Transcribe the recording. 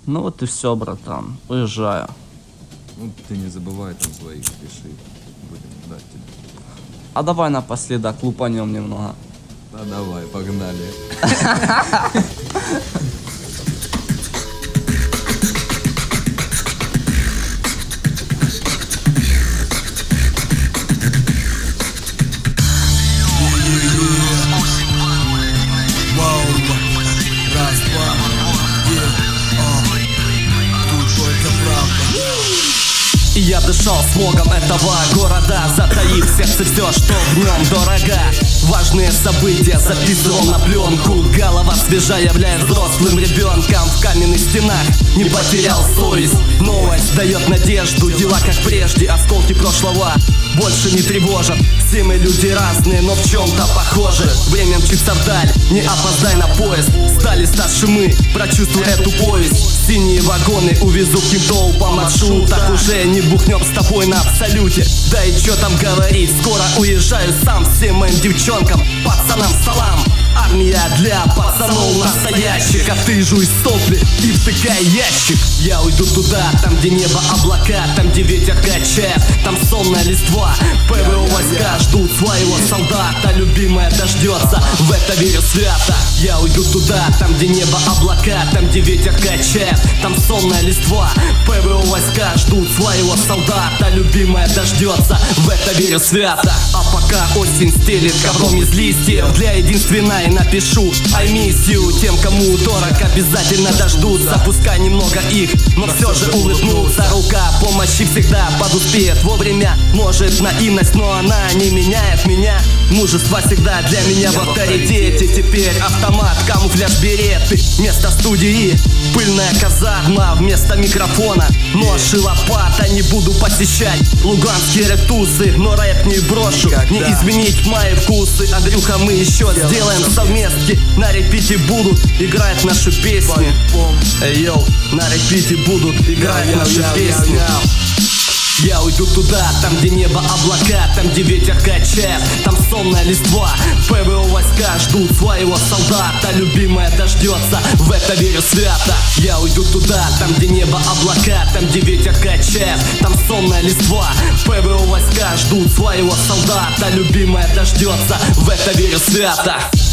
Ну вот и все, братан, уезжаю. Ну ты не забывай там своих, пиши. Будем ждать тебя. А давай напоследок лупанем немного. Да давай, погнали. Я дышал смогом этого города, затаив в сердце все, что в нем дорого. Важные события записывал на пленку. Голова свежа, являясь взрослым ребенком. В каменных стенах не потерял совесть. Новость дает надежду, дела как прежде. Осколки прошлого больше не тревожат. Все мы люди разные, но в чем-то похожи. Время мчится вдаль, не опоздай на поезд. Стали старше мы, прочувствуй эту повесть. Синие вагоны увезу к кем-то по маршрутах. Уже не бухнем с тобой на абсолюте. Да и чё там говорить, скоро уезжаю сам. Всем моим девчонкам, пацанам салам. Армия для пацанов настоящих. А ты жуй сопли и втыкай ящик. Я уйду туда, там где небо облака, там где ветер качает, там сонная листва. ПВО войска ждут своего солдата. Любимая дождется, в это верю свято. Я уйду туда, там где небо облака, там где ветер качает, там сонная листва. ПВО войска ждут своего солдата. Любимая дождется, в это верю свято. А пока осень стелит ковром из листьев, для единственной напишу I miss you. Тем, кому дорог, обязательно дождутся. Пускай немного их, но все же улыбнутся. Рука помощи всегда подуспеет вовремя. Может наивность, но она не меняет меня. Мужество всегда для меня в авторитете. Теперь автомат, камуфляж, береты. Вместо студии пыльная казарма, вместо микрофона нож и лопата. Не буду посещать луганские ретусы, но рэп не брошу, не изменить мои вкусы. Андрюха, мы еще сделаем совместки. На репите будут играть наши песни. Эй, йоу, на репите будут играть наши песни. Я уйду туда, там где небо облака, там где ветер качает, там сонная листва. ПВО войска ждут своего солдата. Любимая дождется, в это верю свято. Я уйду туда, там где небо облака, там где ветер качает, там сонная листва. ПВО войска ждут своего солдата. Любимая дождется, в это верю свято.